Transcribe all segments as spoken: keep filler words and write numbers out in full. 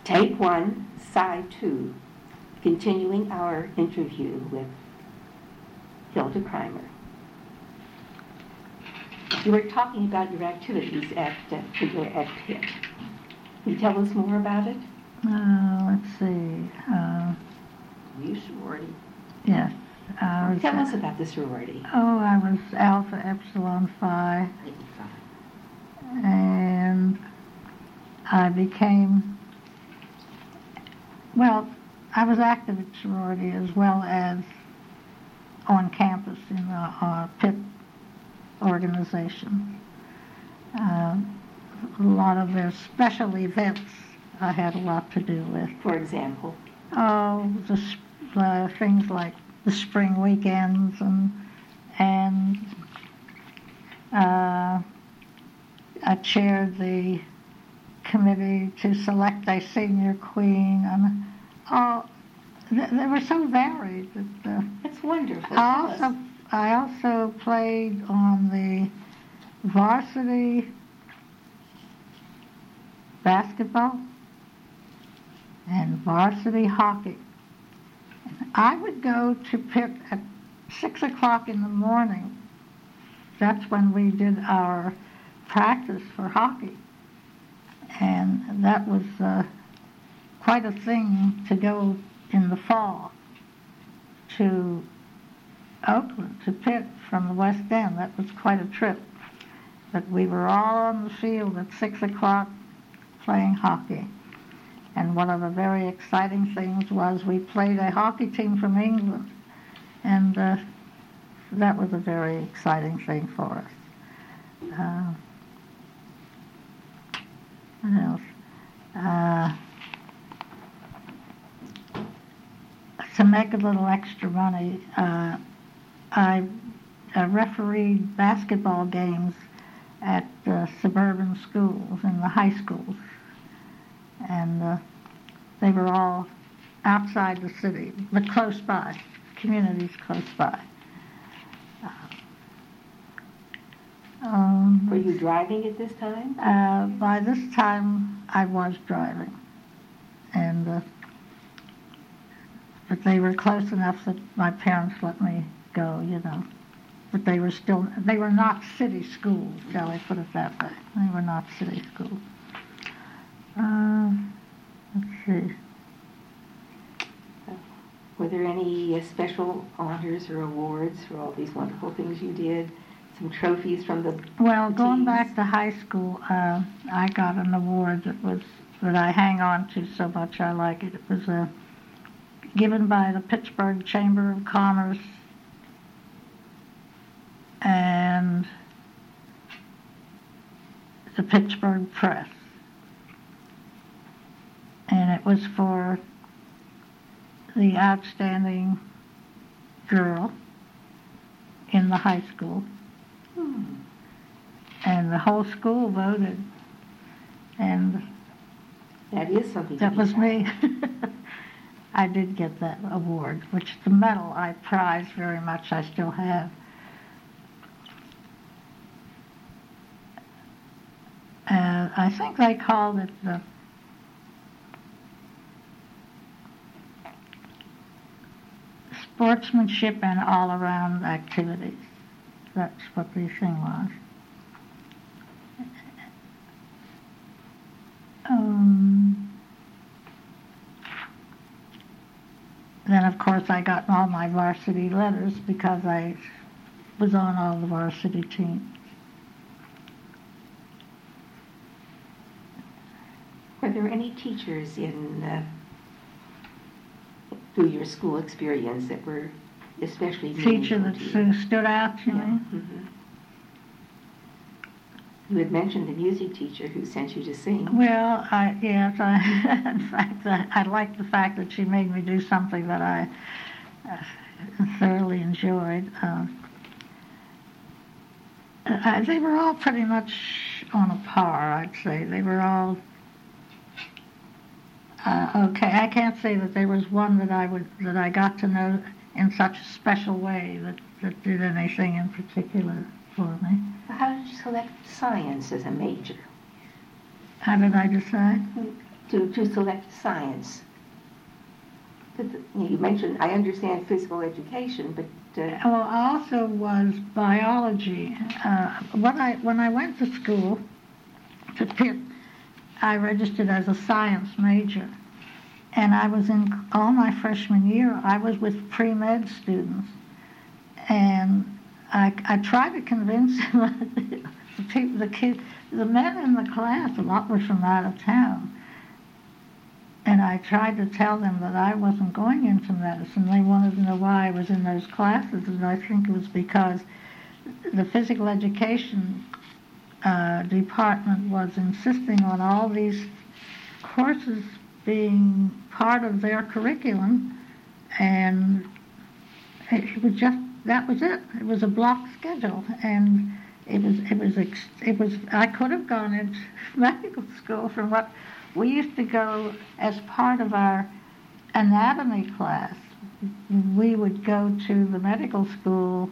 Tape one, side two, continuing our interview with Hilda Kreimer. You were talking about your activities at uh, at Pitt. Can you tell us more about it? Uh, let's see. Uh, You sorority. yes. I was, Tell us about the sorority. Oh, I was Alpha Epsilon Phi. And I became, well, I was active at sorority as well as on campus in the uh, Pitt organization. Uh, a lot of their special events I had a lot to do with. For example? Oh, the uh, things like the spring weekends and and uh, I chaired the committee to select a senior queen, and oh, th- they were so varied. That, uh, That's wonderful. I also I also played on the varsity basketball and varsity hockey. I would go to Pitt at six o'clock in the morning. That's when we did our practice for hockey. And that was uh, quite a thing to go in the fall to Oakland, to Pitt from the West End. That was quite a trip. But we were all on the field at six o'clock playing hockey. And one of the very exciting things was we played a hockey team from England. And uh, that was a very exciting thing for us. Uh, what else? Uh, to make a little extra money, uh, I uh, refereed basketball games at uh, suburban schools and the high schools. And uh, they were all outside the city, but close by, communities close by. Uh, um, Were you driving at this time? Uh, by this time, I was driving, and uh, but they were close enough that my parents let me go, you know. But they were still, they were not city schools, shall I put it that way. They were not city schools. Uh, let's see. Were there any uh, special honors or awards for all these wonderful things you did? Some trophies from the Well, the going teams? back to high school, uh, I got an award that was that I hang on to so much. I like it. It was uh, given by the Pittsburgh Chamber of Commerce and the Pittsburgh Press. And it was for the outstanding girl in the high school. Hmm. And the whole school voted. And That is something. that to be was proud me. I did get that award, which the medal I prize very much. I still have. Uh, I think they called it the sportsmanship and all-around activities. That's what the thing was. Um, then, of course, I got all my varsity letters because I was on all the varsity teams. Were there any teachers in uh, through your school experience that were especially Teacher meaningful that to you? stu- stood out to Yeah. me? Mhm. You had mentioned the music teacher who sent you to sing. Well, I, yes, I, in fact, I, I liked the fact that she made me do something that I uh, thoroughly enjoyed. Uh, uh, they were all pretty much on a par, I'd say. They were all uh, okay. I can't say that there was one that I would that I got to know in such a special way that, that did anything in particular for me. How did you select science as a major? How did I decide? to, to select science? You mentioned, I understand physical education, but... Uh, well, also was biology. Uh, when I when I went to school, to Pitt, I registered as a science major. And I was in, all my freshman year, I was with pre-med students. And I, I tried to convince them, the people, the kids, the men in the class, a lot were from out of town. And I tried to tell them that I wasn't going into medicine. They wanted to know why I was in those classes, and I think it was because the physical education uh, department was insisting on all these courses being part of their curriculum, and it was just, that was it. It was a block schedule, and it was, it was, it was, I could have gone into medical school from what we used to go as part of our anatomy class. We would go to the medical school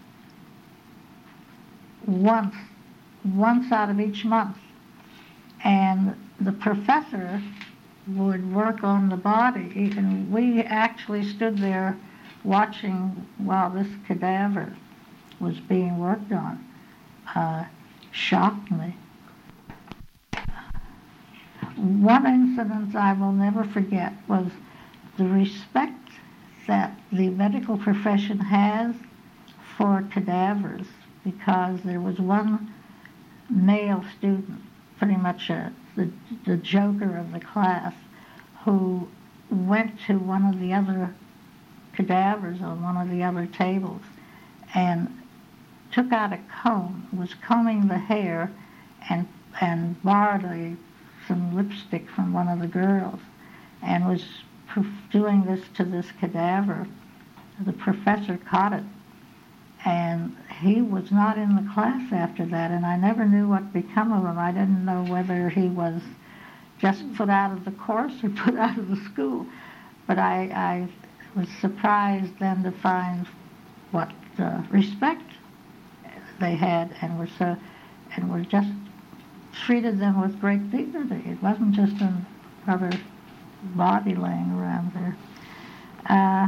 once, once out of each month. And the professor would work on the body, and we actually stood there watching while this cadaver was being worked on. Uh, shocked me. One incident I will never forget was the respect that the medical profession has for cadavers, because there was one male student, pretty much a, the, the joker of the class, who went to one of the other cadavers on one of the other tables and took out a comb, was combing the hair, and, and borrowed a some lipstick from one of the girls, and was doing this to this cadaver. The professor caught it, and he was not in the class after that, and I never knew what become of him. I didn't know whether he was just put out of the course or put out of the school, but I, I was surprised then to find what uh, respect they had, and were so, and were just treated them with great dignity. It wasn't just another body laying around there. Uh,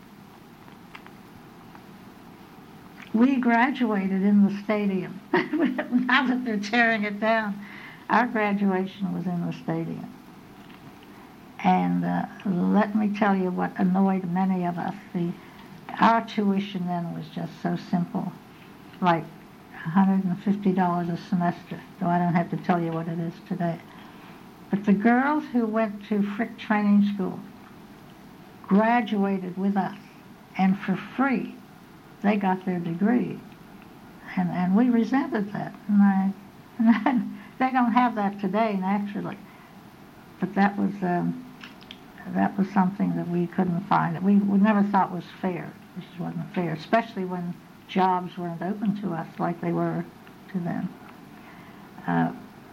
we graduated in the stadium. Now that they're tearing it down, our graduation was in the stadium. And uh, let me tell you what annoyed many of us. The, our tuition then was just so simple, like one hundred fifty dollars a semester, though I don't have to tell you what it is today. But the girls who went to Frick Training School graduated with us, and for free, they got their degree. And, and we resented that. And I, and I, they don't have that today, naturally. But that was, um, that was something that we couldn't find, that we, we never thought was fair. This wasn't fair, especially when jobs weren't open to us like they were to them. Uh,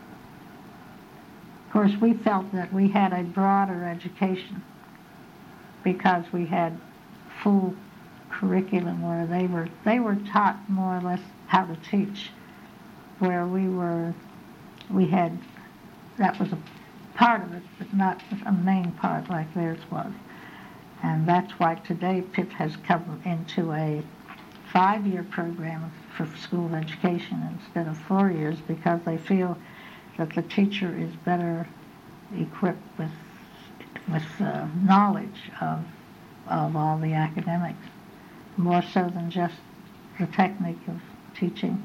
of course, we felt that we had a broader education because we had full curriculum where they were they were taught more or less how to teach, where we were we had that was a part of it, but not a main part like theirs was. And that's why today Pitt has come into a five-year program for school education instead of four years, because they feel that the teacher is better equipped with with uh, knowledge of of all the academics, more so than just the technique of teaching.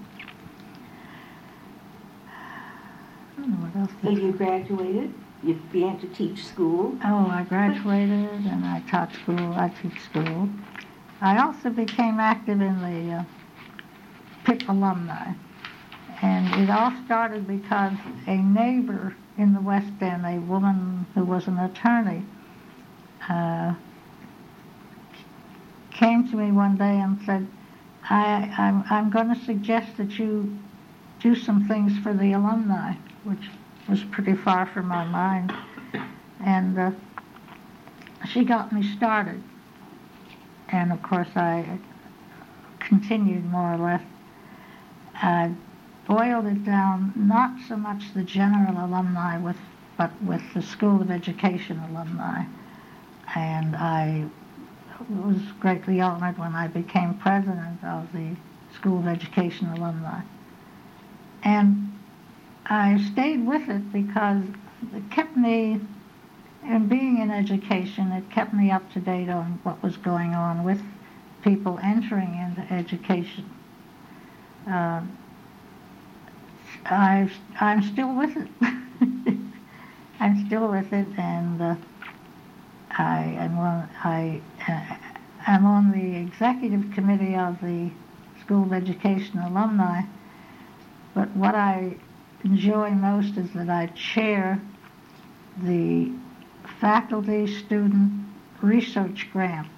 I don't know what else. So you graduated, you began to teach school. Oh, I graduated and I taught school, I teach school. I also became active in the uh, Pitt alumni. And it all started because a neighbor in the West End, a woman who was an attorney, uh, came to me one day and said, I, I'm, I'm going to suggest that you do some things for the alumni, which was pretty far from my mind. And uh, she got me started. And of course I continued more or less. I boiled it down, not so much the general alumni with but with the School of Education alumni. And I was greatly honored when I became president of the School of Education alumni. And I stayed with it because it kept me, in being in education, it kept me up to date on what was going on with people entering into education. Uh, I, I'm still with it. I'm still with it, and uh, I am on, I, uh, I'm on the executive committee of the School of Education alumni, but what I enjoy most is that I chair the faculty student research grants,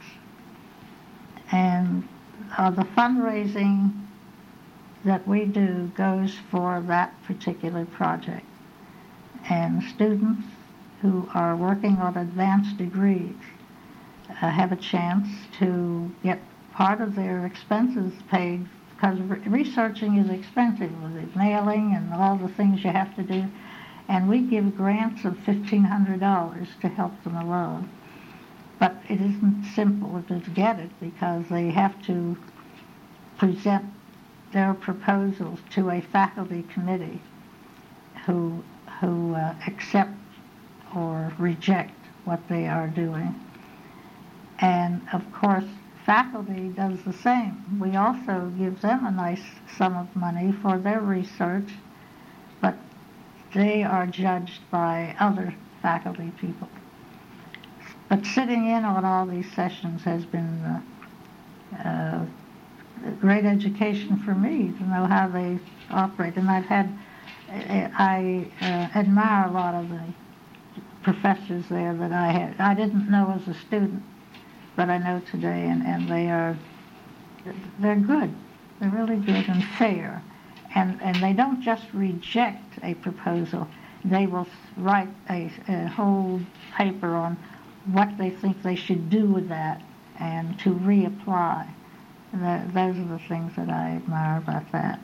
and uh, the fundraising that we do goes for that particular project. And students who are working on advanced degrees uh, have a chance to get part of their expenses paid, because re- researching is expensive with the mailing and all the things you have to do. And we give grants of fifteen hundred dollars to help them along. But it isn't simple to get it, because they have to present their proposals to a faculty committee who who uh, accept or reject what they are doing. And of course, faculty does the same. We also give them a nice sum of money for their research, but they are judged by other faculty people. But sitting in on all these sessions has been uh, uh, great education for me to know how they operate. And I've had, I uh, admire a lot of the professors there that I had. I didn't know as a student, but I know today, and, and they are, they're good. They're really good and fair. And, and they don't just reject a proposal. They will write a, a whole paper on what they think they should do with that and to reapply. And those are the things that I admire about that.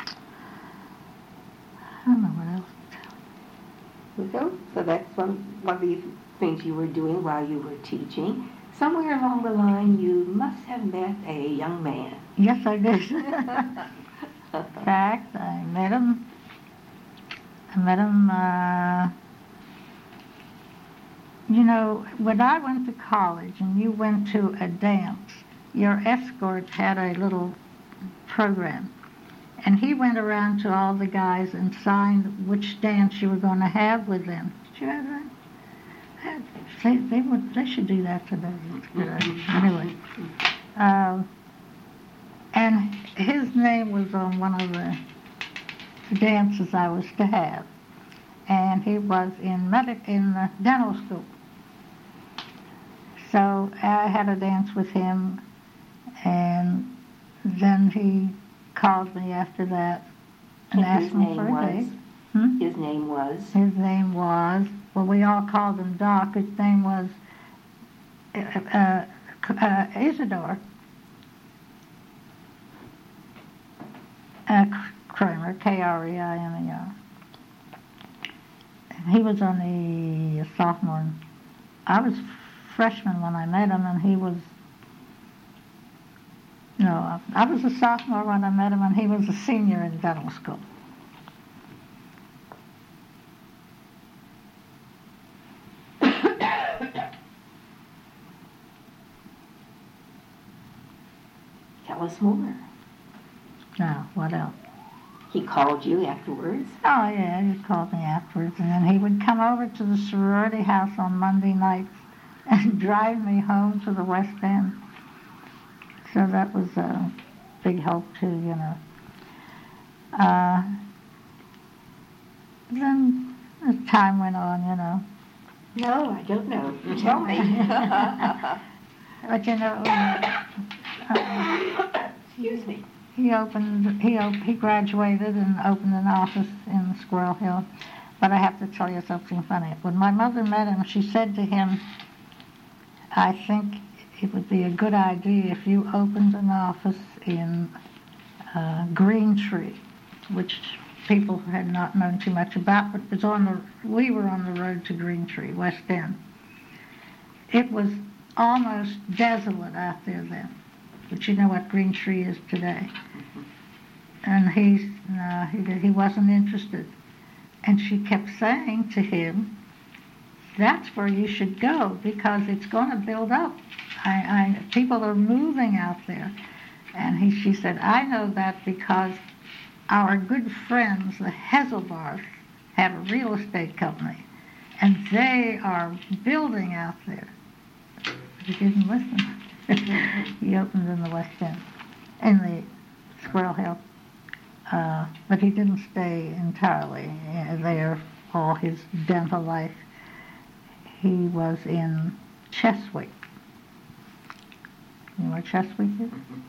I don't know what else to tell you. So, so that's one, one of the things you were doing while you were teaching. Somewhere along the line, you must have met a young man. Yes, I did. In fact, I met him. I met him. Uh, you know, when I went to college and you went to a dance, your escort had a little program, and he went around to all the guys and signed which dance you were going to have with them. Did you have that? They, they, would, they should do that today. Anyway. Um, and his name was on one of the dances I was to have. And he was in medic in the dental school. So I had a dance with him, and then he called me after that and, and asked me for a was, date. Hmm? His name was? His name was, well, we all called him Doc. His name was uh, uh, uh, Isidore uh, Kramer, K R E I M E R. He was only a sophomore. I was freshman when I met him, and he was, no, I was a sophomore when I met him, and he was a senior in dental school. Tell us more. Now, what else? He called you afterwards? Oh, yeah, he called me afterwards, and then he would come over to the sorority house on Monday nights and drive me home to the West End. So that was a big help, too, you know. Uh, then as time went on, you know. No, I don't know. Tell me. But, you know, uh, excuse me. He opened, he op- he graduated and opened an office in Squirrel Hill. But I have to tell you something funny. When my mother met him, she said to him, I think it would be a good idea if you opened an office in uh, Green Tree, which people had not known too much about, but was on the, we were on the road to Green Tree, West End. It was almost desolate out there then, but you know what Green Tree is today. And he's, no, he, he wasn't interested. And she kept saying to him, that's where you should go because it's going to build up. I, I, people are moving out there. And he, she said, I know that because our good friends, the Heselbars, have a real estate company, and they are building out there. He didn't listen. He opened in the West End, in the Squirrel Hill. Uh, but he didn't stay entirely uh, there all his dental life. He was in Cheswick. You know where Cheswick is?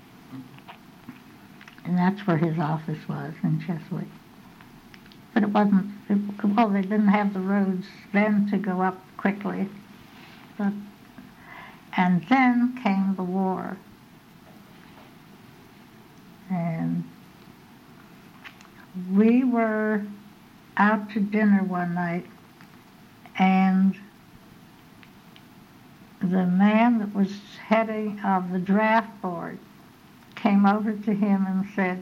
And that's where his office was, in Cheswick. But it wasn't, it, well, they didn't have the roads then to go up quickly. But, and then came the war. And we were out to dinner one night, and the man that was heading of the draft board came over to him and said,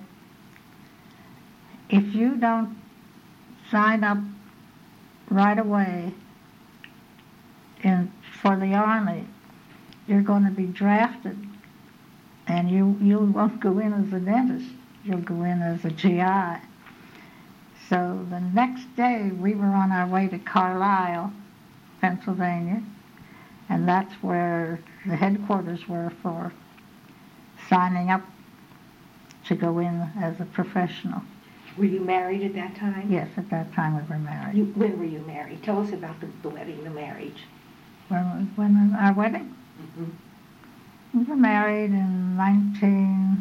if you don't sign up right away in, for the Army, you're going to be drafted, and you, you won't go in as a dentist, you'll go in as a G I. So the next day we were on our way to Carlisle, Pennsylvania, and that's where the headquarters were for signing up to go in as a professional. Were you married at that time? Yes, at that time we were married. You, when were you married? Tell us about the, the wedding, the marriage. When, when our wedding? Mm-hmm. We were married in nineteen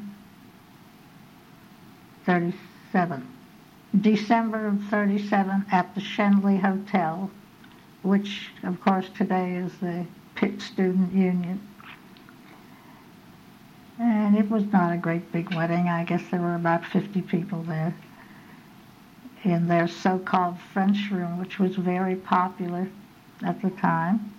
thirty-seven. December of thirty-seven at the Schenley Hotel, which, of course, today is the Pitt Student Union. And it was not a great big wedding. I guess there were about fifty people there in their so-called French room, which was very popular at the time.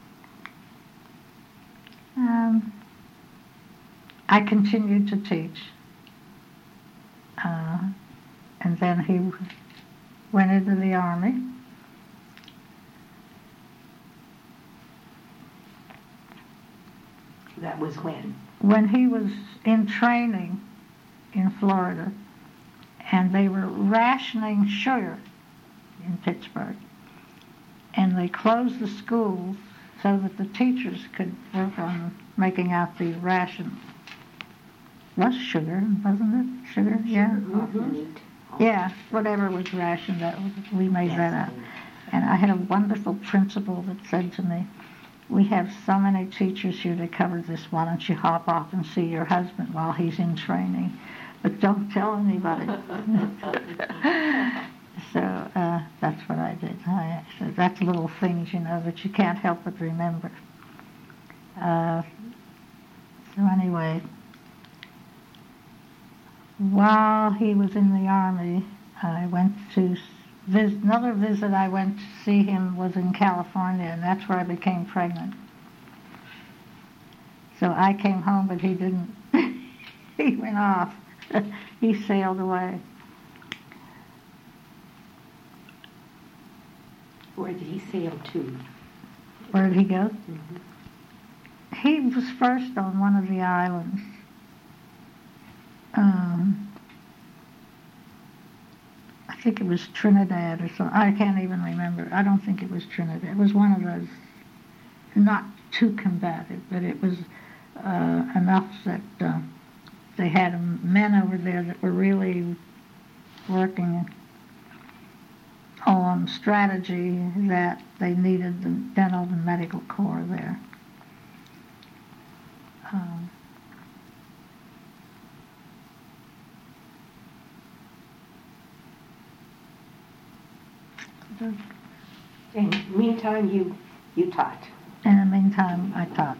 Um, I continued to teach. Uh, and then he went into the Army. That was when? When he was in training in Florida, and they were rationing sugar in Pittsburgh, and they closed the schools so that the teachers could work on making out the rations. Was sugar, wasn't it? Sugar, yeah. Mm-hmm. Yeah, whatever was rationed, that was, we made that up. And I had a wonderful principal that said to me, we have so many teachers here to cover this, why don't you hop off and see your husband while he's in training? But don't tell anybody. So uh, that's what I did. I, so that's little things, you know, that you can't help but remember. Uh, so anyway, while he was in the Army, I went to visit, another visit I went to see him was in California, and that's where I became pregnant. So I came home, but he didn't. He went off. He sailed away. Where did he sail to? Where did he go? Mm-hmm. He was first on one of the islands. Um, I think it was Trinidad or something. I can't even remember. I don't think it was Trinidad. It was one of those, not too combative, but it was uh, enough that uh, they had men over there that were really working on strategy that they needed the dental and medical corps there. Um, In the meantime, you, you taught. In the meantime, I taught.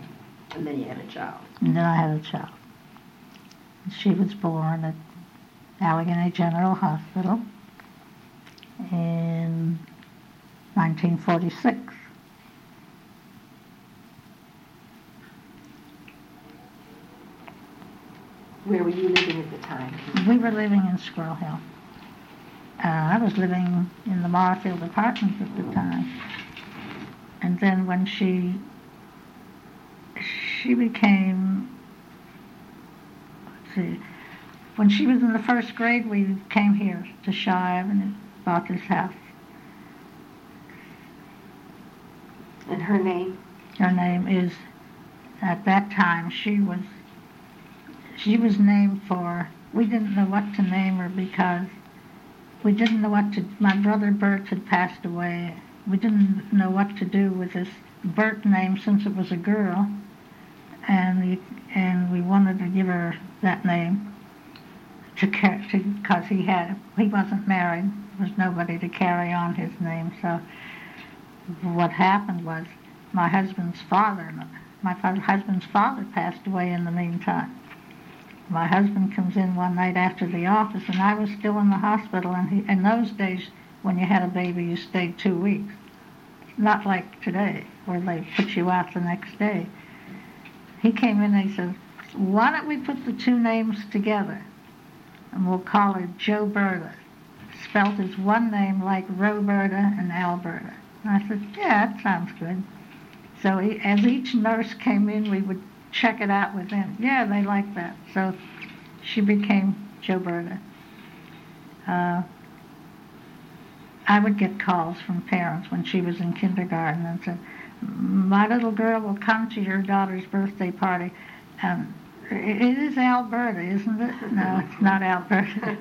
And then you had a child. And then I had a child. She was born at Allegheny General Hospital in nineteen forty-six. Where were you living at the time? We were living in Squirrel Hill. Uh, I was living in the Marfield Apartments at the time. And then when she she became, let's see, when she was in the first grade, we came here to Shaw Avenue, bought this house. And her name? Her name is, at that time, she was, she was named for, we didn't know what to name her because we didn't know what to, my brother Bert had passed away. We didn't know what to do with this Bert name since it was a girl, and we, and we wanted to give her that name to because he had he wasn't married. There was nobody to carry on his name. So what happened was my husband's father, my husband's father passed away in the meantime. My husband comes in one night after the office, and I was still in the hospital. And he, in those days, when you had a baby, you stayed two weeks. Not like today, where they put you out the next day. He came in and he said, why don't we put the two names together, and we'll call her Joe Berta, spelt as one name like Roberta and Alberta. And I said, yeah, that sounds good. So he, as each nurse came in, we would check it out with them. Yeah, they like that. So she became Joe Berta. Uh, I would get calls from parents when she was in kindergarten and said, my little girl will come to your daughter's birthday party. Um, it is Alberta, isn't it? No, it's not Alberta.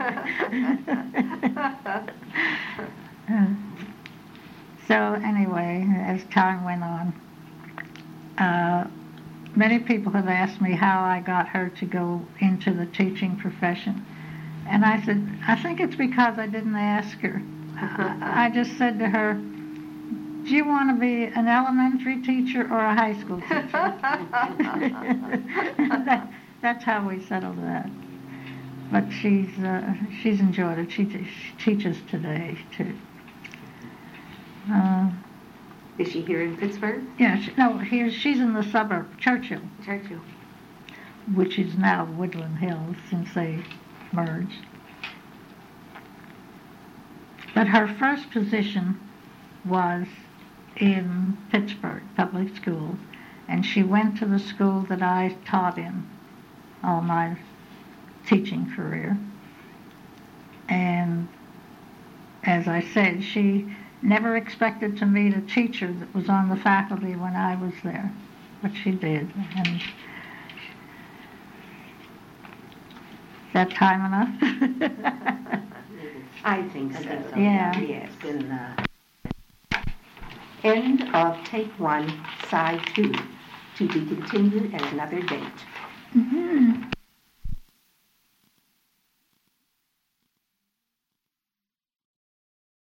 uh, so anyway, as time went on, uh, many people have asked me how I got her to go into the teaching profession. And I said, I think it's because I didn't ask her. I just said to her, do you want to be an elementary teacher or a high school teacher? that, that's how we settled that. But she's uh, she's enjoyed it. She, she teaches today, too. Uh, Is she here in Pittsburgh? Yeah, she, no, here, she's in the suburb, Churchill. Churchill. Which is now Woodland Hills, since they merged. But her first position was in Pittsburgh Public Schools, and she went to the school that I taught in all my teaching career. And as I said, she never expected to meet a teacher that was on the faculty when I was there, but she did. And is that time enough? I think so. Yeah. Yes. And, uh, end of take one, side two, to be continued at another date. Mm-hmm.